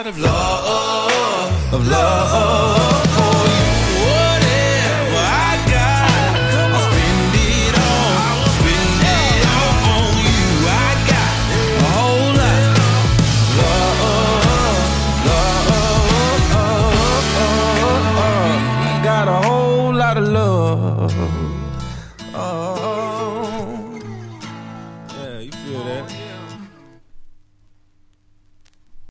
of love for you. Whatever I got, I'll spend it all on you. I got a whole lot of love. I got a whole lot of love. Oh.